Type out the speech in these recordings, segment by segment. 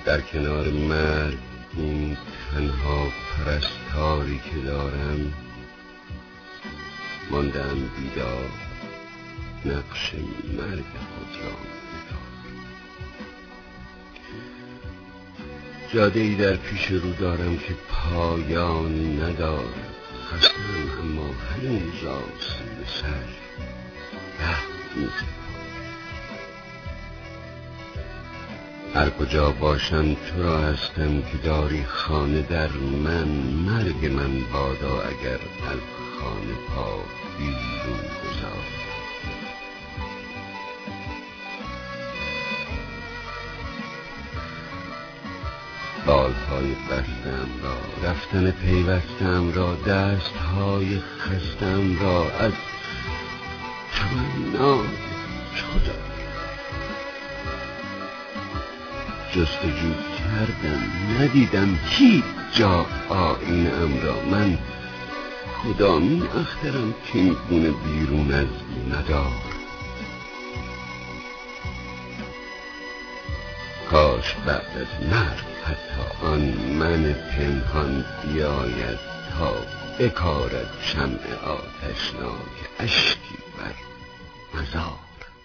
در کنار مرگ این تنها پرستاری که دارم، ماندم بیدار نقش مرگ خود را می‌دارم. جاده‌ای در پیش رو دارم که پایان ندارد. خستم اما هنوز آستین سر می‌زنم. هر کجا باشم تو را هستم که داری خانه در من. مرگ من بادا اگر از خانه پا بیرون گذاری. بالهای بستم را، رفتن پیوستم را، دستهای خستم را از تمنا جدا جستجو کردم، ندیدم هیچ جا آینه‌ام را. من کدامین اخترم که می‌گونه بیرون از مدار. کاش بعد از مرگ حتی آن من پنهان بیاید تا بکارد شمع آتشناک اشکی بر مزار.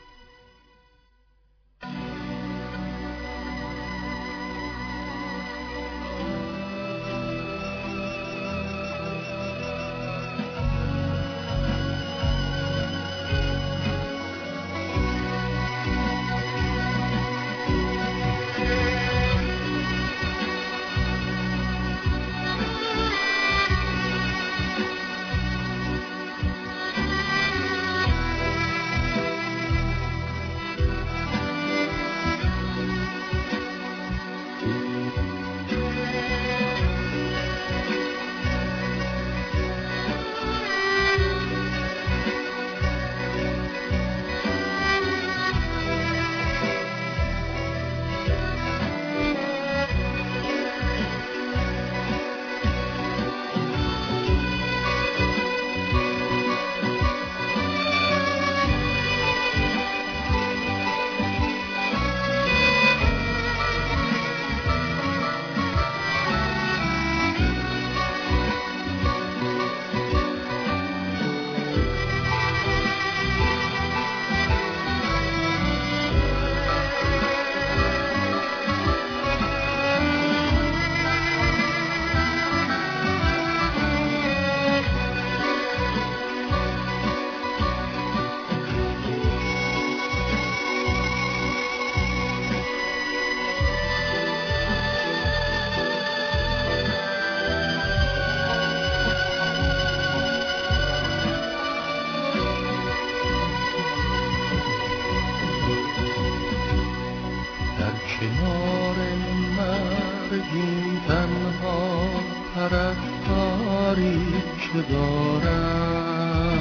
این تنها پرستاری که دارم،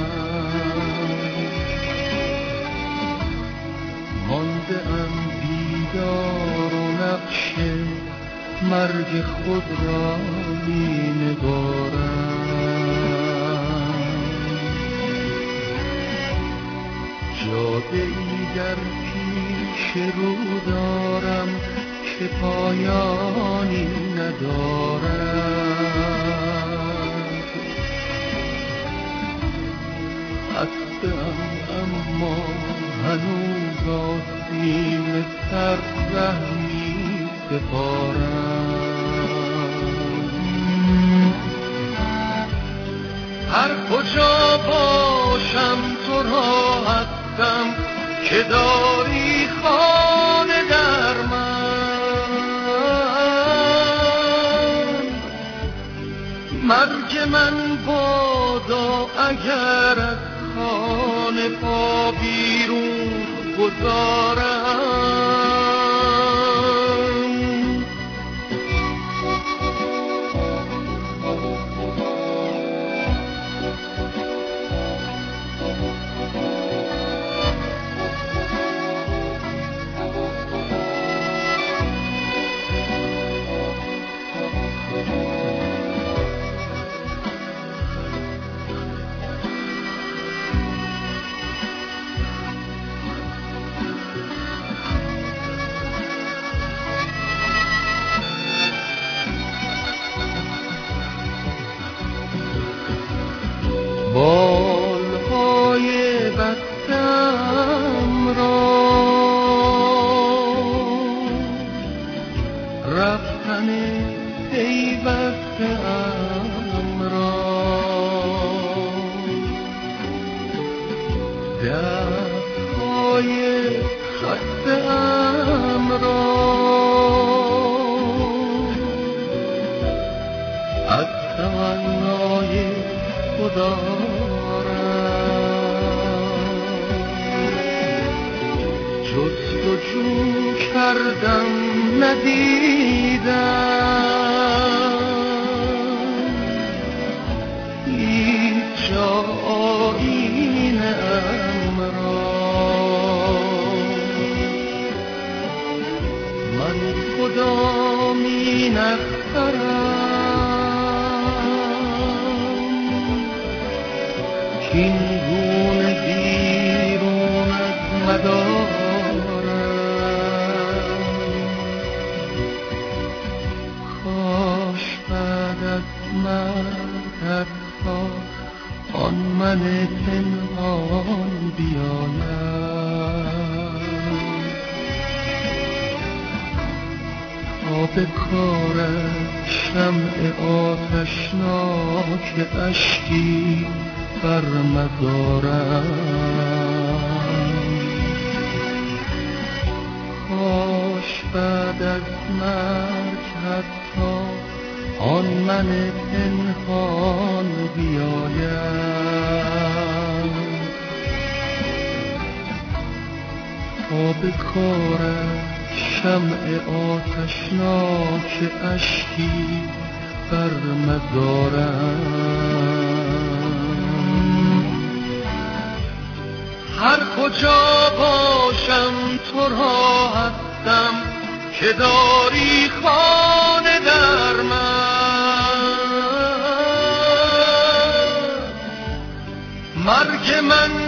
مانده ام بیدار و نقش مرگ خود را می نگارم. جاده‌ای در پیش رو دارم که پایانی ندارد. خسته‌ام اما هنوز آستین سر ره می سپارم. هر کجا باشم تو را هستم که داری خانه در من. مرگ من بادا اگر از خانه پا بیرون گذارم. جستجو کردم ندیدم، هیچ جا آیینه ام را. من خدا می نخرم کین گونه بیرون از مدارم. کاش بعد از مرگ حتی آن من پنهان بیایم، تا به کارت شمع آتشناک اشکی بر مزارم. کاش بعد از مرگ حتی آن من پنهان بیایم، تا به کارت شمع آتشناک اشکی بر مزارم. هر کجا باشم تو را هستم که داری خانه در من. مرگ من